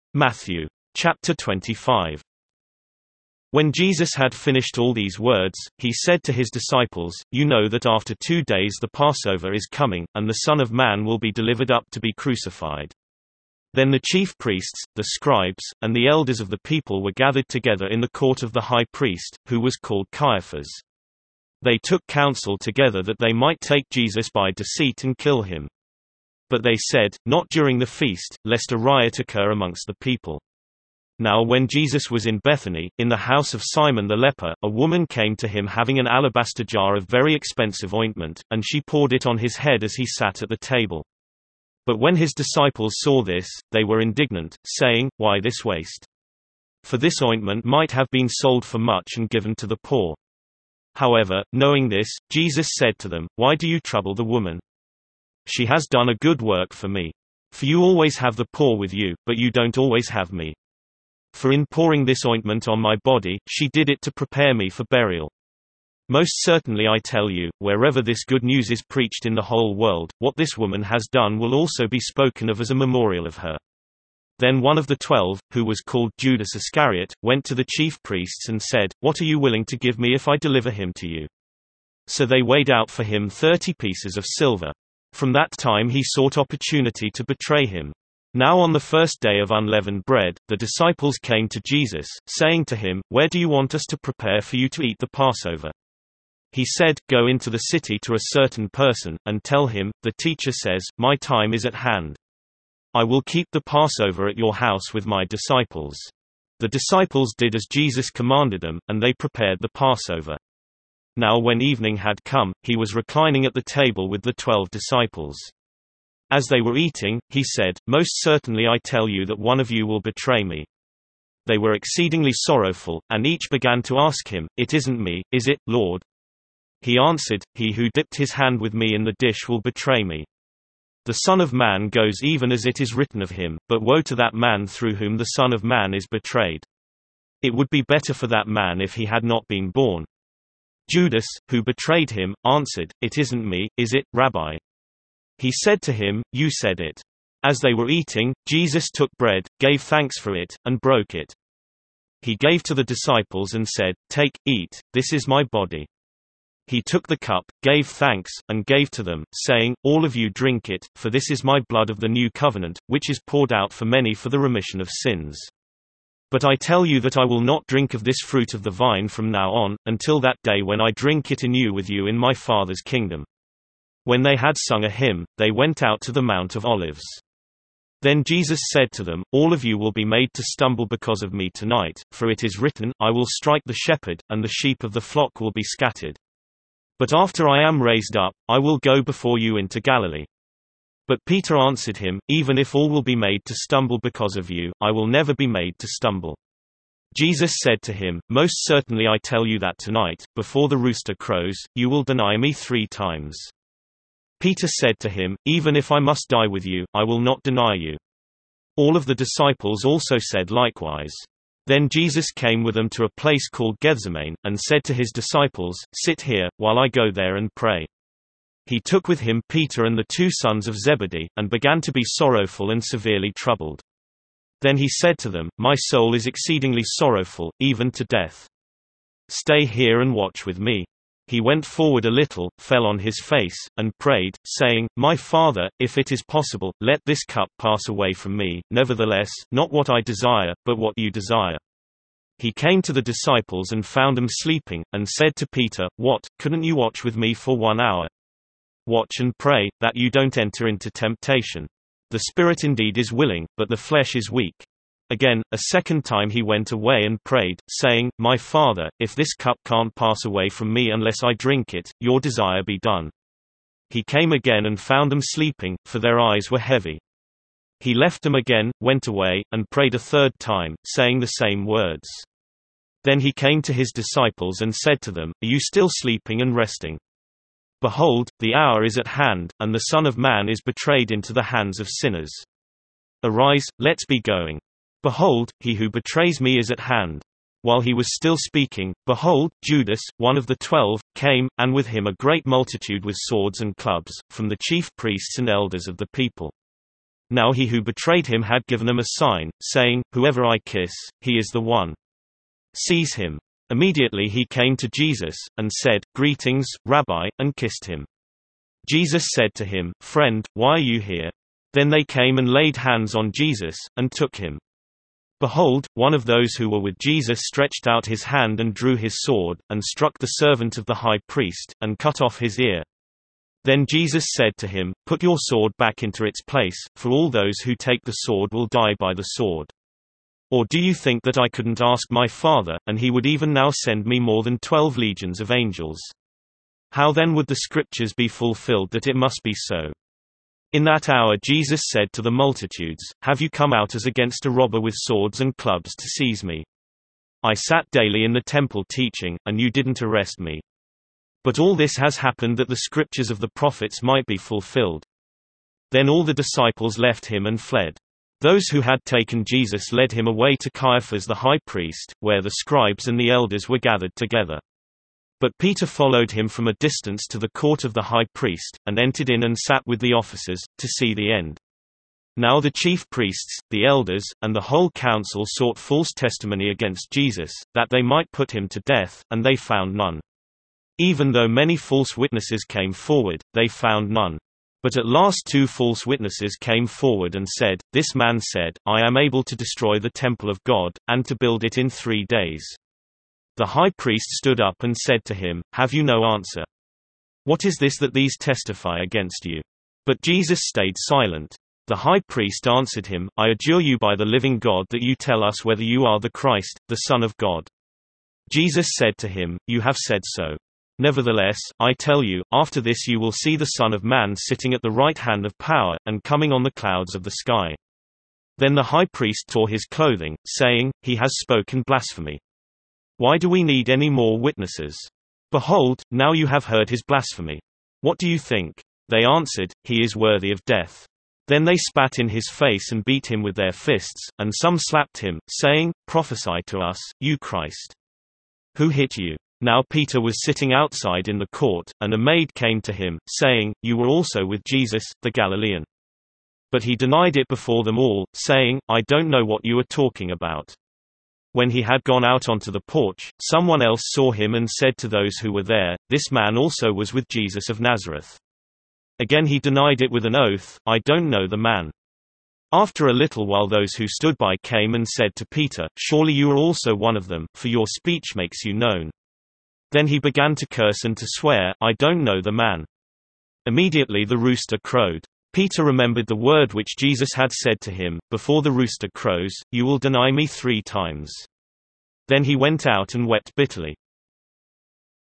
Matthew. Chapter 25. When Jesus had finished all these words, he said to his disciples, "You know that after 2 days the Passover is coming, and the Son of Man will be delivered up to be crucified." Then the chief priests, the scribes, and the elders of the people were gathered together in the court of the high priest, who was called Caiaphas. They took counsel together that they might take Jesus by deceit and kill him. But they said, "Not during the feast, lest a riot occur amongst the people." Now when Jesus was in Bethany, in the house of Simon the leper, a woman came to him having an alabaster jar of very expensive ointment, and she poured it on his head as he sat at the table. But when his disciples saw this, they were indignant, saying, "Why this waste? For this ointment might have been sold for much and given to the poor." However, knowing this, Jesus said to them, "Why do you trouble the woman? She has done a good work for me. For you always have the poor with you, but you don't always have me. For in pouring this ointment on my body, she did it to prepare me for burial. Most certainly I tell you, wherever this good news is preached in the whole world, what this woman has done will also be spoken of as a memorial of her." Then one of the 12, who was called Judas Iscariot, went to the chief priests and said, "What are you willing to give me if I deliver him to you?" So they weighed out for him 30 pieces of silver. From that time he sought opportunity to betray him. Now on the first day of unleavened bread, the disciples came to Jesus, saying to him, "Where do you want us to prepare for you to eat the Passover?" He said, "Go into the city to a certain person, and tell him, 'The teacher says, my time is at hand. I will keep the Passover at your house with my disciples.'" The disciples did as Jesus commanded them, and they prepared the Passover. Now when evening had come, he was reclining at the table with the 12 disciples. As they were eating, he said, "Most certainly I tell you that one of you will betray me." They were exceedingly sorrowful, and each began to ask him, "It isn't me, is it, Lord?" He answered, "He who dipped his hand with me in the dish will betray me. The Son of Man goes even as it is written of him, but woe to that man through whom the Son of Man is betrayed. It would be better for that man if he had not been born." Judas, who betrayed him, answered, "It isn't me, is it, Rabbi?" He said to him, "You said it." As they were eating, Jesus took bread, gave thanks for it, and broke it. He gave to the disciples and said, "Take, eat, this is my body." He took the cup, gave thanks, and gave to them, saying, "All of you drink it, for this is my blood of the new covenant, which is poured out for many for the remission of sins. But I tell you that I will not drink of this fruit of the vine from now on, until that day when I drink it anew with you in my Father's kingdom." When they had sung a hymn, they went out to the Mount of Olives. Then Jesus said to them, "All of you will be made to stumble because of me tonight, for it is written, 'I will strike the shepherd, and the sheep of the flock will be scattered.' But after I am raised up, I will go before you into Galilee." But Peter answered him, "Even if all will be made to stumble because of you, I will never be made to stumble." Jesus said to him, "Most certainly I tell you that tonight, before the rooster crows, you will deny me 3 times. Peter said to him, "Even if I must die with you, I will not deny you." All of the disciples also said likewise. Then Jesus came with them to a place called Gethsemane, and said to his disciples, "Sit here, while I go there and pray." He took with him Peter and the 2 sons of Zebedee, and began to be sorrowful and severely troubled. Then he said to them, "My soul is exceedingly sorrowful, even to death. Stay here and watch with me." He went forward a little, fell on his face, and prayed, saying, "My Father, if it is possible, let this cup pass away from me, nevertheless, not what I desire, but what you desire." He came to the disciples and found them sleeping, and said to Peter, "What, couldn't you watch with me for 1 hour? Watch and pray, that you don't enter into temptation. The spirit indeed is willing, but the flesh is weak." Again, a second time he went away and prayed, saying, "My Father, if this cup can't pass away from me unless I drink it, your desire be done." He came again and found them sleeping, for their eyes were heavy. He left them again, went away, and prayed a third time, saying the same words. Then he came to his disciples and said to them, "Are you still sleeping and resting? Behold, the hour is at hand, and the Son of Man is betrayed into the hands of sinners. Arise, let's be going. Behold, he who betrays me is at hand." While he was still speaking, behold, Judas, one of the 12, came, and with him a great multitude with swords and clubs, from the chief priests and elders of the people. Now he who betrayed him had given him a sign, saying, "Whoever I kiss, he is the one. Seize him." Immediately he came to Jesus, and said, "Greetings, Rabbi," and kissed him. Jesus said to him, "Friend, why are you here?" Then they came and laid hands on Jesus, and took him. Behold, one of those who were with Jesus stretched out his hand and drew his sword, and struck the servant of the high priest, and cut off his ear. Then Jesus said to him, "Put your sword back into its place, for all those who take the sword will die by the sword. Or do you think that I couldn't ask my Father, and he would even now send me more than 12 legions of angels? How then would the scriptures be fulfilled that it must be so?" In that hour Jesus said to the multitudes, "Have you come out as against a robber with swords and clubs to seize me? I sat daily in the temple teaching, and you didn't arrest me. But all this has happened that the scriptures of the prophets might be fulfilled." Then all the disciples left him and fled. Those who had taken Jesus led him away to Caiaphas the high priest, where the scribes and the elders were gathered together. But Peter followed him from a distance to the court of the high priest, and entered in and sat with the officers, to see the end. Now the chief priests, the elders, and the whole council sought false testimony against Jesus, that they might put him to death, and they found none. Even though many false witnesses came forward, they found none. But at last 2 false witnesses came forward and said, "This man said, I am able to destroy the temple of God, and to build it in 3 days." The high priest stood up and said to him, "Have you no answer? What is this that these testify against you?" But Jesus stayed silent. The high priest answered him, "I adjure you by the living God that you tell us whether you are the Christ, the Son of God." Jesus said to him, "You have said so. Nevertheless, I tell you, after this you will see the Son of Man sitting at the right hand of power, and coming on the clouds of the sky." Then the high priest tore his clothing, saying, "He has spoken blasphemy. Why do we need any more witnesses? Behold, now you have heard his blasphemy. What do you think?" They answered, "He is worthy of death." Then they spat in his face and beat him with their fists, and some slapped him, saying, "Prophesy to us, you Christ. Who hit you?" Now Peter was sitting outside in the court, and a maid came to him, saying, "You were also with Jesus, the Galilean." But he denied it before them all, saying, "I don't know what you are talking about." When he had gone out onto the porch, someone else saw him and said to those who were there, "This man also was with Jesus of Nazareth." Again he denied it with an oath, "I don't know the man." After a little while those who stood by came and said to Peter, "Surely you are also one of them, for your speech makes you known." Then he began to curse and to swear, "I don't know the man." Immediately the rooster crowed. Peter remembered the word which Jesus had said to him, "Before the rooster crows, you will deny me 3 times." Then he went out and wept bitterly.